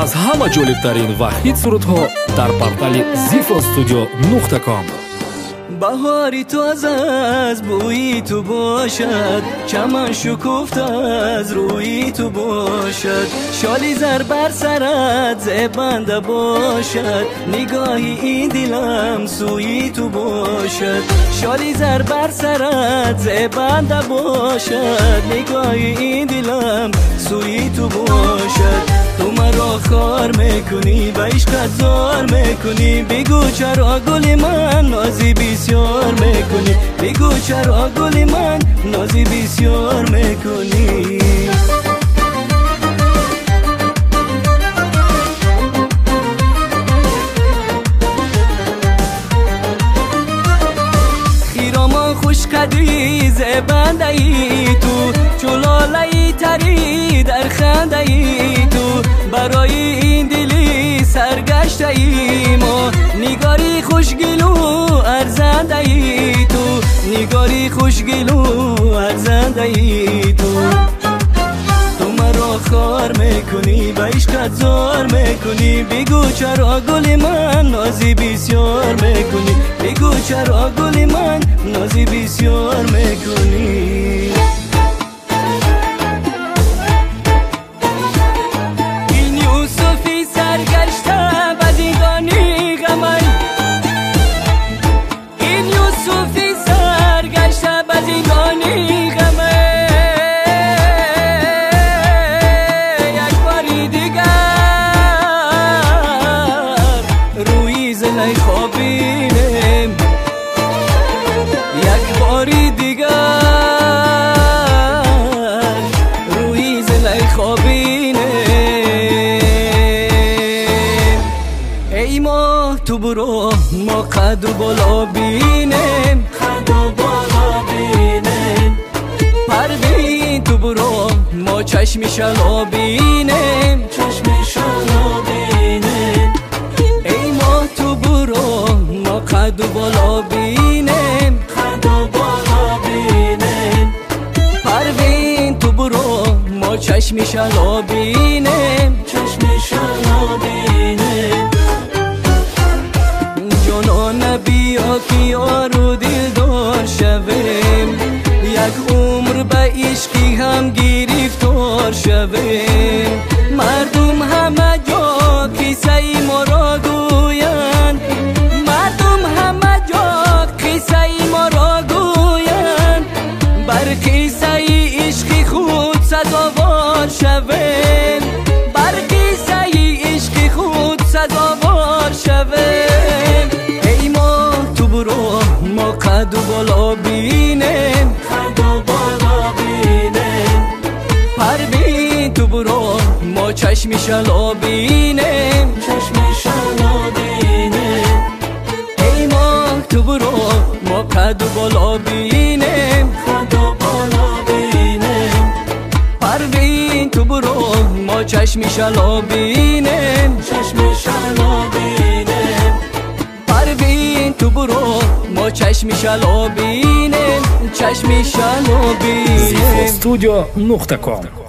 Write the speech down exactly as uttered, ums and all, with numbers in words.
аз ҳама ҷолибтарин ва хит сурудҳо дар портали зифо студио нуқта ком. بهاری تازه از بویی تو باشد، چمن شکفته از روی تو باشد، شالی زر بر سرت زبنده باشد، نگاهی این دلم سوی تو باشد، شالی زر بر سرت زبنده باشد، نگاهی این دلم سوی تو باشد. تو مرا خار میکنی به عشقت زار میکنی، بگو چرا گل من نازی بسیار میکنی، بگو چرا گل من نازی بسیار میکنی. خیرامان خوش قدی زبنده ای تو، چلاله ای تری در خنده ای تو، برای این دلی سرگشته ای ما، نگاری خوشگلو ارزنده ای تو، نگاری خوشگلو ارزنده ای تو. تو مرا خار میکنی به عشقت زار میکنی، بگو چرا گل من نازی بسیار میکنی، بگو چرا گل من نازی بسیار میکنی. خوابینم یک باری دیگر، روی زلای خوابینم. ای ماه تو برو ما قد و بالا بینم، قد و بالا بینم. پروین تو برو ما چشم شلا بینم، چشم شلا بینم. ای ماه تو برو ما قد و بالا بینم، قد و بالا بینم. پروین تو برو ما چشم شلا بینم، چشم شلا بینم. جانان بیا که یارو دلدار شویم، یک عمر به عشقی هم گرفتار شویم. مردم همه جا قصه ای ما را گویند، مردم همه جا قصه ای ما را گویند، بر قصه ای عشق خود سزاوار شویم، بر قصه ای عشق خود سزاوار شویم. ای ما تو برو ما قد و بالا بینیم، قد و بالا بینیم. پروین تو برو ما چشم شلا بینیم، چشم شلا بینیم. ای ما تو برو ما قد و بالا بینیم، قد و بالا بینیم. پروین تو برو ما چشم شلا بینیم، چشم شلا بینیم. پروین تو برو ما چشم شلا بینیم، چشم شلا بینیم. زیفو استودیو نقطه کام.